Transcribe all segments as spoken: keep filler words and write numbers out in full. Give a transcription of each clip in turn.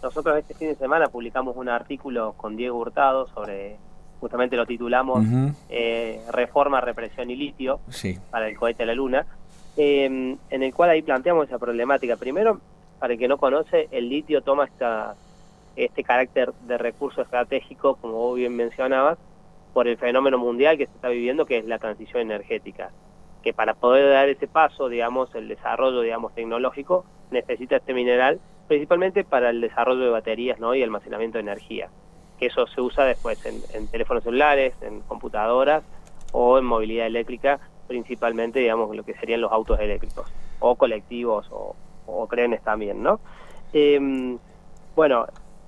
nosotros este fin de semana publicamos un artículo con Diego Hurtado sobre, justamente lo titulamos uh-huh. eh, Reforma, Represión y Litio, sí. para el cohete a la Luna, eh, en el cual ahí planteamos esa problemática. Primero, para el que no conoce, el litio toma esta, este carácter de recurso estratégico, como vos bien mencionabas, por el fenómeno mundial que se está viviendo, que es la transición energética, que para poder dar ese paso, digamos, el desarrollo, digamos, tecnológico, necesita este mineral, principalmente para el desarrollo de baterías, ¿no?, y almacenamiento de energía, que eso se usa después en, en teléfonos celulares, en computadoras o en movilidad eléctrica, principalmente, digamos, lo que serían los autos eléctricos, o colectivos, o, o trenes también, ¿no? Eh, bueno,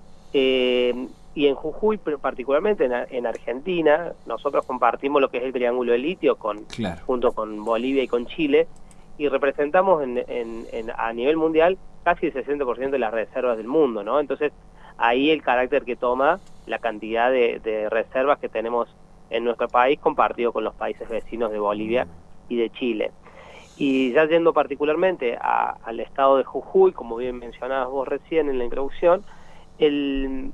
eh, y en Jujuy, particularmente en, en Argentina, nosotros compartimos lo que es el triángulo de litio con, claro. junto con Bolivia y con Chile, y representamos en, en, en, a nivel mundial casi el sesenta por ciento de las reservas del mundo, ¿no? Entonces, ahí el carácter que toma la cantidad de, de reservas que tenemos en nuestro país compartido con los países vecinos de Bolivia y de Chile. Y ya yendo particularmente a, al estado de Jujuy, como bien mencionabas vos recién en la introducción, el...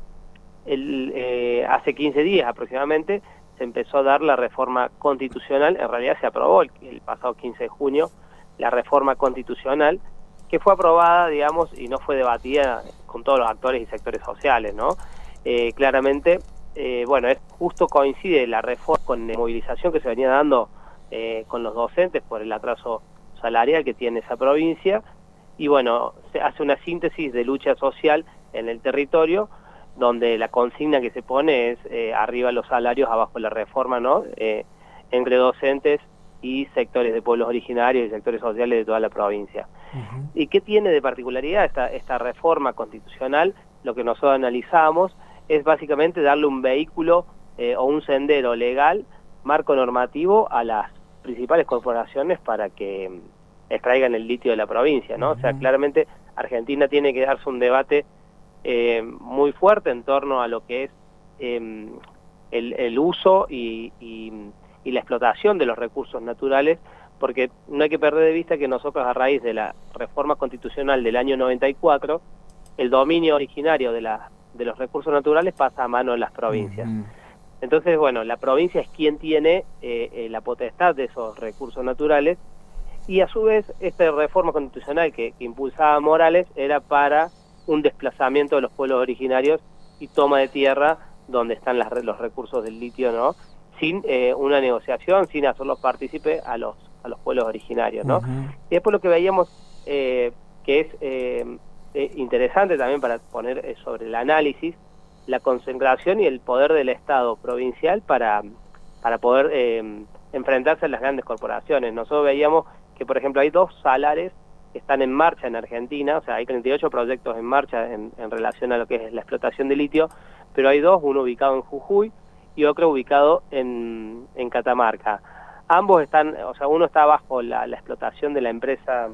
El, eh, hace quince días aproximadamente se empezó a dar la reforma constitucional, en realidad se aprobó el, el pasado quince de junio la reforma constitucional, que fue aprobada, digamos, y no fue debatida con todos los actores y sectores sociales, ¿no? Eh, claramente, eh, bueno, es justo coincide la reforma con la movilización que se venía dando eh, con los docentes por el atraso salarial que tiene esa provincia, y bueno, se hace una síntesis de lucha social en el territorio, donde la consigna que se pone es eh, arriba los salarios, abajo la reforma, ¿no? Eh, entre docentes y sectores de pueblos originarios y sectores sociales de toda la provincia. Uh-huh. ¿Y qué tiene de particularidad esta, esta reforma constitucional? Lo que nosotros analizamos es básicamente darle un vehículo eh, o un sendero legal, marco normativo a las principales corporaciones para que extraigan el litio de la provincia, ¿no? Uh-huh. O sea, claramente Argentina tiene que darse un debate Eh, muy fuerte en torno a lo que es eh, el, el uso y, y, y la explotación de los recursos naturales, porque no hay que perder de vista que nosotros, a raíz de la reforma constitucional del año noventa y cuatro, el dominio originario de, la, de los recursos naturales pasa a mano de las provincias. Uh-huh. Entonces, bueno, la provincia es quien tiene eh, eh, la potestad de esos recursos naturales, y a su vez esta reforma constitucional que, que impulsaba Morales era para un desplazamiento de los pueblos originarios y toma de tierra donde están las, los recursos del litio, ¿no? Sin eh, una negociación, sin hacerlos partícipes a los a los pueblos originarios, ¿no? Uh-huh. Y después lo que veíamos eh, que es eh, eh, interesante también para poner eh, sobre el análisis, la concentración y el poder del Estado provincial para, para poder eh, enfrentarse a las grandes corporaciones. Nosotros veíamos que, por ejemplo, hay dos salares que están en marcha en Argentina, o sea, hay treinta y ocho proyectos en marcha en, en relación a lo que es la explotación de litio, pero hay dos, uno ubicado en Jujuy y otro ubicado en, en Catamarca. Ambos están, o sea, uno está bajo la, la explotación de la empresa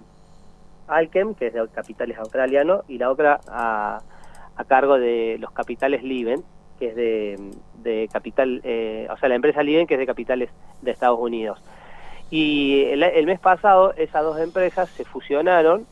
Allkem, que es de capitales australianos, y la otra a, a cargo de los capitales Liven, que es de, de capital, eh, o sea, la empresa Liven, que es de capitales de Estados Unidos. Y el, el mes pasado esas dos empresas se fusionaron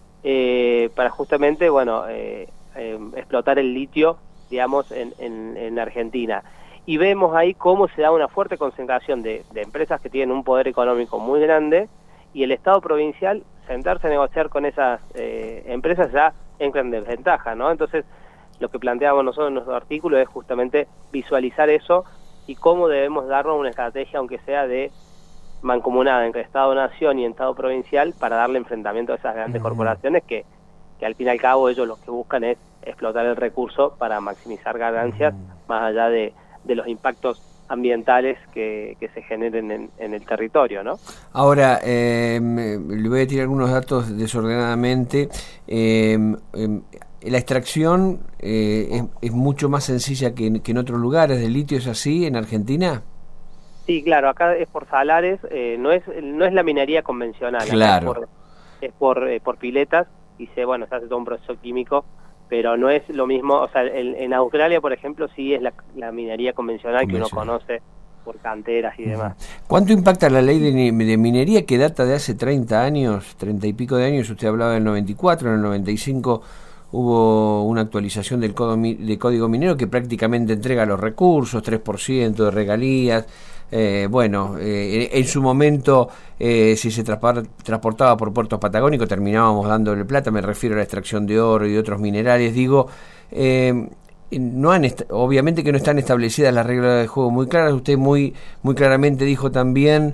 eh, para justamente, bueno, eh, eh, explotar el litio, digamos, en, en, en Argentina. Y vemos ahí cómo se da una fuerte concentración de, de empresas que tienen un poder económico muy grande, y el Estado provincial, sentarse a negociar con esas eh, empresas ya entra en desventaja, ¿no? Entonces, lo que planteamos nosotros en nuestro artículo es justamente visualizar eso y cómo debemos darnos una estrategia, aunque sea de mancomunada entre Estado-Nación y Estado provincial, para darle enfrentamiento a esas grandes uh-huh. corporaciones que, que al fin y al cabo ellos lo que buscan es explotar el recurso para maximizar ganancias, uh-huh. más allá de, de los impactos ambientales que, que se generen en, en el territorio, ¿no? Ahora, eh, le voy a tirar algunos datos desordenadamente. Eh, eh, la extracción eh, es, es mucho más sencilla que, que en otros lugares del litio, ¿es así en Argentina? Sí, claro, acá es por salares, eh, no es no es la minería convencional, claro. Acá es por, es por, eh, por piletas, y se, bueno, se hace todo un proceso químico, pero no es lo mismo, o sea, en, en Australia, por ejemplo, sí es la, la minería convencional, convencional que uno conoce por canteras y uh-huh. demás. ¿Cuánto impacta la ley de, de minería que data de hace treinta años, treinta y pico de años? Usted hablaba del noventa y cuatro, en el noventa y cinco hubo una actualización del código, de código minero que prácticamente entrega los recursos, tres por ciento de regalías. Eh, bueno, eh, en, en su momento, eh, si se transportaba por puertos patagónicos, terminábamos dándole plata. Me refiero a la extracción de oro y de otros minerales. Digo, eh, no han obviamente que no están establecidas las reglas de juego muy claras. Usted muy, muy claramente dijo también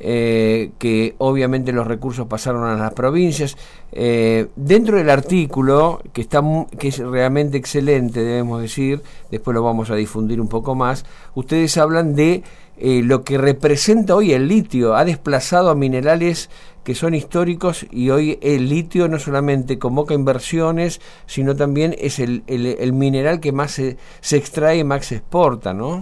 eh, que obviamente los recursos pasaron a las provincias. Eh, dentro del artículo, que está que es realmente excelente, debemos decir, después lo vamos a difundir un poco más, ustedes hablan de Eh, lo que representa hoy el litio. Ha desplazado a minerales que son históricos, y hoy el litio no solamente convoca inversiones, sino también es el, el, el mineral que más se, se extrae y más se exporta, ¿no?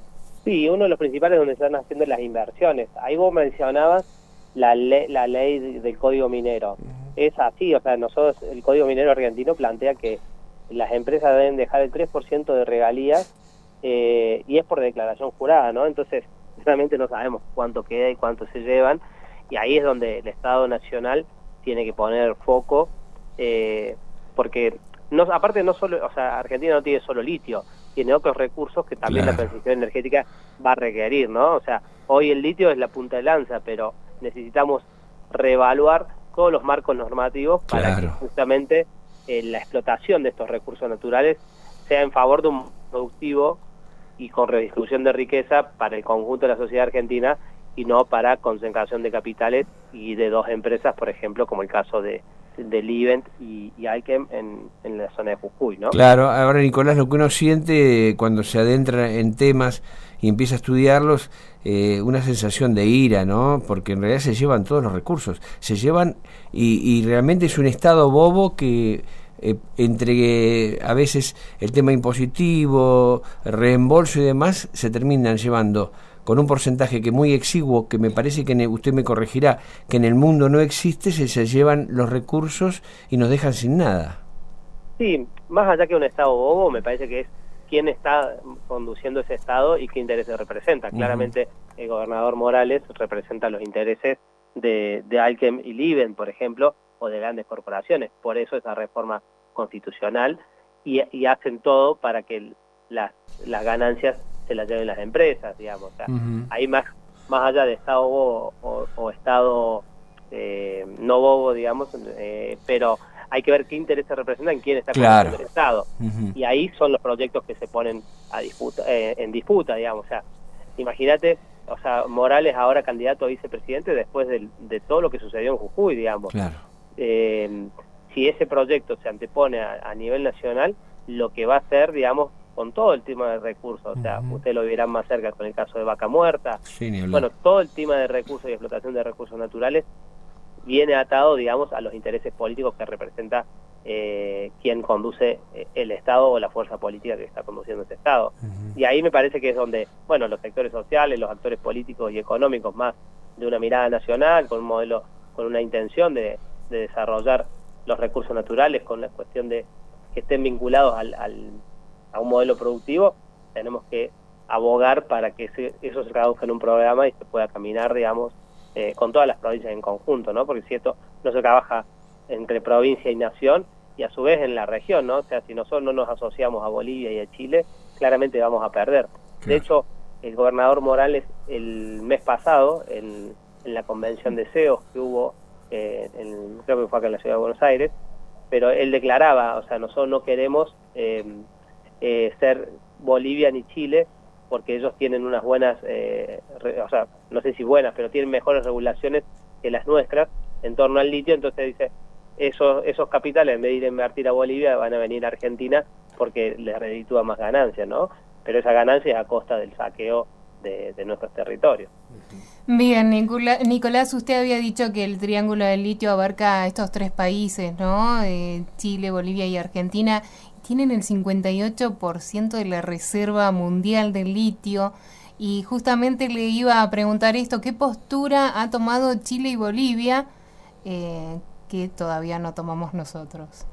Sí, uno de los principales donde se están haciendo las inversiones. Ahí vos mencionabas la ley, la ley del Código Minero. Uh-huh. Es así, o sea, nosotros, el Código Minero argentino plantea que las empresas deben dejar el tres por ciento de regalías. Eh, y es por declaración jurada, ¿no? Entonces, realmente no sabemos cuánto queda y cuánto se llevan, y ahí es donde el Estado Nacional tiene que poner foco, eh, porque no, aparte no solo, o sea, Argentina no tiene solo litio, tiene otros recursos que también claro. La transición energética va a requerir, ¿no? O sea, hoy el litio es la punta de lanza, pero necesitamos reevaluar todos los marcos normativos para claro. que justamente eh, la explotación de estos recursos naturales sea en favor de un productivo y con redistribución de riqueza para el conjunto de la sociedad argentina, y no para concentración de capitales y de dos empresas, por ejemplo, como el caso de, de Livent y, y Allkem en, en la zona de Jujuy, ¿no? Claro. Ahora, Nicolás, lo que uno siente cuando se adentra en temas y empieza a estudiarlos, eh, una sensación de ira, ¿no? Porque en realidad se llevan todos los recursos, se llevan, y, y realmente es un Estado bobo que Eh, entre a veces el tema impositivo, reembolso y demás, se terminan llevando con un porcentaje que muy exiguo, que me parece que usted me corregirá, que en el mundo no existe, se, se llevan los recursos y nos dejan sin nada. Sí, más allá que un Estado bobo, me parece que es quién está conduciendo ese Estado y qué intereses representa. Uh-huh. Claramente el gobernador Morales representa los intereses de, de Allkem y Livent, por ejemplo, o de grandes corporaciones. Por eso esa reforma constitucional, y, y hacen todo para que las, las ganancias se las lleven las empresas, digamos. O sea, uh-huh. Ahí más, más allá de Estado bobo o, o Estado eh, no bobo, digamos, eh, pero hay que ver qué intereses representan, quién está claro. con el Estado. Uh-huh. Y ahí son los proyectos que se ponen a disputa, eh, en disputa, digamos. O sea, imagínate, o sea, Morales ahora candidato a vicepresidente después de, de todo lo que sucedió en Jujuy, digamos. Claro. Eh, si ese proyecto se antepone a, a nivel nacional, lo que va a hacer, digamos, con todo el tema de recursos, o sea, uh-huh. ustedes lo verán más cerca con el caso de Vaca Muerta, sí, bueno, todo el tema de recursos y explotación de recursos naturales viene atado, digamos, a los intereses políticos que representa eh, quien conduce el Estado o la fuerza política que está conduciendo ese Estado. Uh-huh. Y ahí me parece que es donde, bueno, los sectores sociales, los actores políticos y económicos más de una mirada nacional, con un modelo, con una intención de de desarrollar los recursos naturales, con la cuestión de que estén vinculados al, al, a un modelo productivo, tenemos que abogar para que ese, eso se traduzca en un programa y se pueda caminar, digamos, eh, con todas las provincias en conjunto, ¿no? Porque si esto no se trabaja entre provincia y nación, y a su vez en la región, ¿no? O sea, si nosotros no nos asociamos a Bolivia y a Chile, claramente vamos a perder. Claro. De hecho, el gobernador Morales el mes pasado, en, en la convención de C E Os que hubo, Eh, en, creo que fue acá en la ciudad de Buenos Aires, pero él declaraba, o sea, nosotros no queremos eh, eh, ser Bolivia ni Chile, porque ellos tienen unas buenas, eh, re, o sea, no sé si buenas, pero tienen mejores regulaciones que las nuestras en torno al litio. Entonces dice, esos, esos capitales, en vez de ir a invertir a Bolivia, van a venir a Argentina porque les reditúa más ganancias, ¿no? Pero esa ganancia es a costa del saqueo de, de nuestros territorios. Bien, Nicolás, usted había dicho que el Triángulo del Litio abarca estos tres países, ¿no? Eh, Chile, Bolivia y Argentina. Tienen el cincuenta y ocho por ciento de la reserva mundial de litio. Y justamente le iba a preguntar esto, ¿qué postura ha tomado Chile y Bolivia eh, que todavía no tomamos nosotros?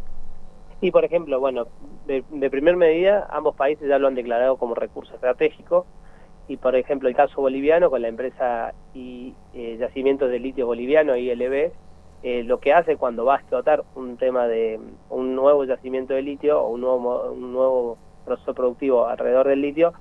Y, por ejemplo, bueno, de, de primer medida, ambos países ya lo han declarado como recurso estratégico. Y, por ejemplo, el caso boliviano con la empresa y eh, Yacimientos de Litio Boliviano, I L B, eh, lo que hace cuando va a explotar un tema de un nuevo yacimiento de litio o un nuevo, un nuevo proceso productivo alrededor del litio,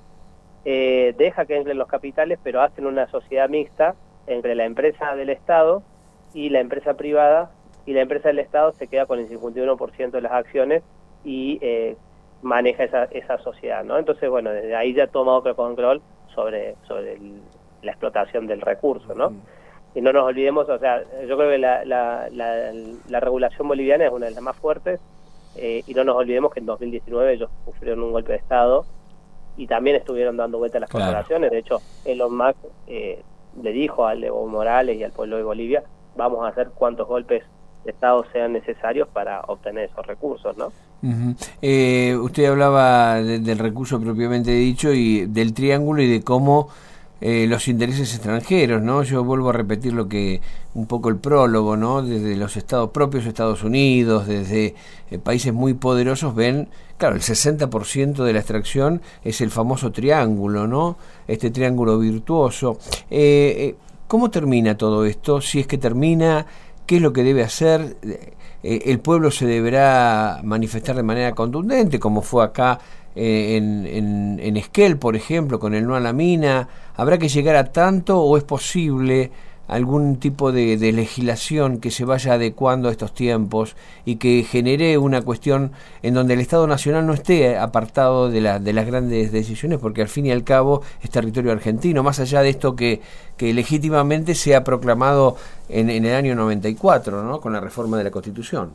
eh, deja que entren los capitales, pero hacen una sociedad mixta entre la empresa del Estado y la empresa privada, y la empresa del Estado se queda con el cincuenta y uno por ciento de las acciones y eh, maneja esa, esa sociedad, ¿no? Entonces, bueno, desde ahí ya toma otro control sobre, sobre el, la explotación del recurso, ¿no? Mm. Y no nos olvidemos, o sea, yo creo que la, la, la, la regulación boliviana es una de las más fuertes, eh, y no nos olvidemos que en dos mil diecinueve ellos sufrieron un golpe de Estado y también estuvieron dando vueltas a las claro. corporaciones. De hecho, Elon Musk eh, le dijo a Evo Morales y al pueblo de Bolivia, vamos a hacer cuantos golpes de Estado sean necesarios para obtener esos recursos, ¿no? Uh-huh. eh, usted hablaba de, del recurso propiamente dicho y del triángulo y de cómo eh, los intereses extranjeros, ¿no? Yo vuelvo a repetir lo que un poco el prólogo, ¿no? Desde los estados propios, Estados Unidos, desde eh, países muy poderosos ven, claro, el sesenta por ciento de la extracción es el famoso triángulo, ¿no? Este triángulo virtuoso. Eh, eh, ¿Cómo termina todo esto? Si es que termina, ¿qué es lo que debe hacer? Eh, ¿El pueblo se deberá manifestar de manera contundente, como fue acá eh, en, en, en Esquel, por ejemplo, con el no a la mina? ¿Habrá que llegar a tanto o es posible algún tipo de, de legislación que se vaya adecuando a estos tiempos y que genere una cuestión en donde el Estado Nacional no esté apartado de, la, de las grandes decisiones, porque al fin y al cabo es territorio argentino, más allá de esto que, que legítimamente se ha proclamado en, en el año noventa y cuatro, ¿no? Con la reforma de la Constitución?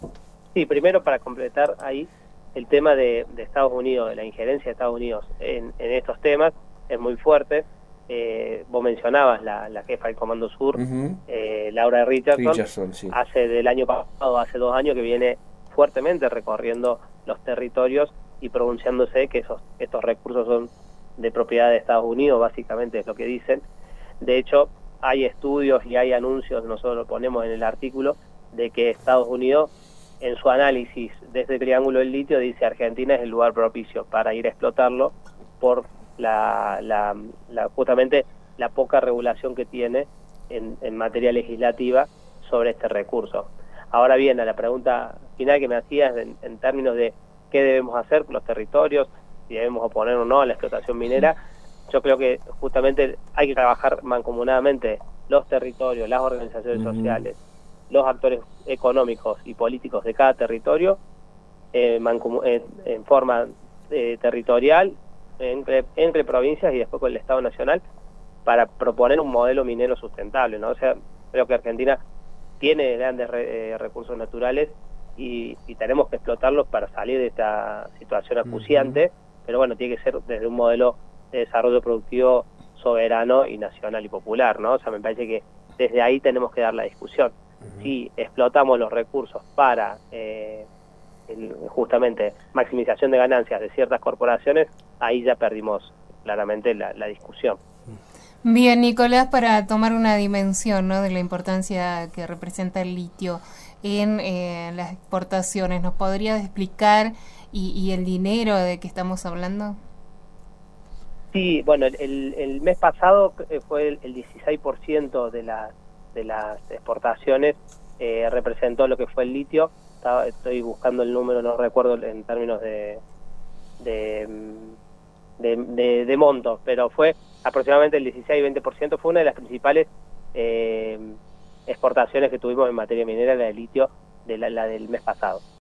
Sí, primero para completar ahí el tema de, de Estados Unidos, de la injerencia de Estados Unidos en, en estos temas, es muy fuerte. Eh, vos mencionabas la, la jefa del Comando Sur, uh-huh. eh, Laura Richardson, Richardson sí. hace del año pasado, hace dos años que viene fuertemente recorriendo los territorios y pronunciándose que esos estos recursos son de propiedad de Estados Unidos, básicamente es lo que dicen. De hecho, hay estudios y hay anuncios, nosotros lo ponemos en el artículo, de que Estados Unidos, en su análisis de este triángulo del litio, dice Argentina es el lugar propicio para ir a explotarlo por La, la, la justamente la poca regulación que tiene en, en materia legislativa sobre este recurso. Ahora bien, a la pregunta final que me hacías en, en términos de qué debemos hacer con los territorios, si debemos oponer o no a la explotación minera, yo creo que justamente hay que trabajar mancomunadamente los territorios, las organizaciones uh-huh. sociales, los actores económicos y políticos de cada territorio eh, en, en forma eh, territorial, Entre, entre provincias y después con el Estado Nacional para proponer un modelo minero sustentable, ¿no? O sea, creo que Argentina tiene grandes re, eh, recursos naturales y, y tenemos que explotarlos para salir de esta situación acuciante, uh-huh. pero bueno, tiene que ser desde un modelo de desarrollo productivo soberano y nacional y popular, ¿no? O sea, me parece que desde ahí tenemos que dar la discusión. Uh-huh. Si explotamos los recursos para eh, el, justamente maximización de ganancias de ciertas corporaciones, ahí ya perdimos claramente la, la discusión. Bien, Nicolás, para tomar una dimensión, ¿no?, de la importancia que representa el litio en eh, las exportaciones, ¿nos podrías explicar y, y el dinero de que estamos hablando? Sí, bueno, el, el mes pasado fue el, el dieciséis por ciento de, la, de las exportaciones eh, representó lo que fue el litio. Estaba, estoy buscando el número, no recuerdo en términos de de, de, de, de montos, pero fue aproximadamente el dieciséis a veinte por ciento, fue una de las principales eh, exportaciones que tuvimos en materia minera, la de litio, de la, la del mes pasado.